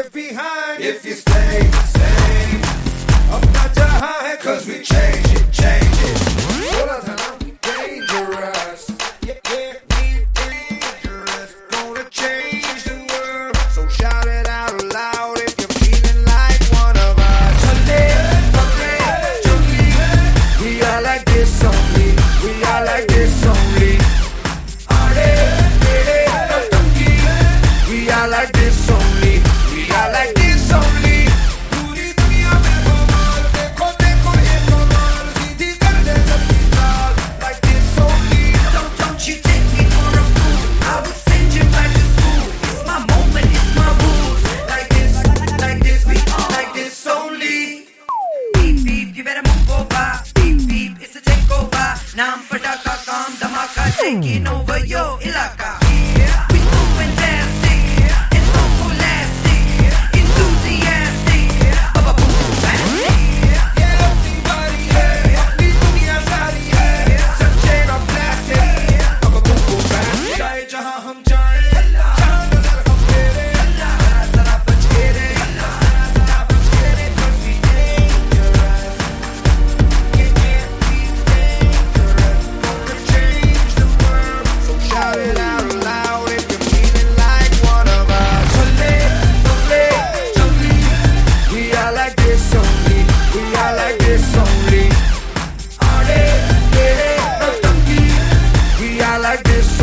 left behind. If you stay, stay. अपना जहां है, 'cause we change it, change it. बोला था ना, we dangerous. Yeah, yeah, we dangerous. Gonna change the world. So shout it out loud if you're feeling like one of us. We are like this only. We are like this only. We are like this only. We are like this only. पूरी दुनिया में कमाल, देखो देखो ये कमाल, सीधी कर दे सबकी चाल. Like this only. Don't you take me for a fool. I will send you back to school. It's my moment, it's my rules. Like this, we are like this only. Beep beep, you better move over. Beep beep, it's a takeover. Naam padaka, kaam dhamaka, taking over your ilaka. We so fantastic and so scholastic, enthusiastic, baba boom boom bastic. Yeah, अपनी बारी है, अपनी दुनिया सारी है, सच्चे ना plastic. अब तुमको best जाए जहां हम जाएं, जहां नजर हम फेरे, जरा बच के रे, जरा बच के रे, 'cause we dangerous. Yeah, yeah, we dangerous. Gonna change the world. So shout it out loud if you're feeling like one of us. We are like this only. We are like this only. We are like this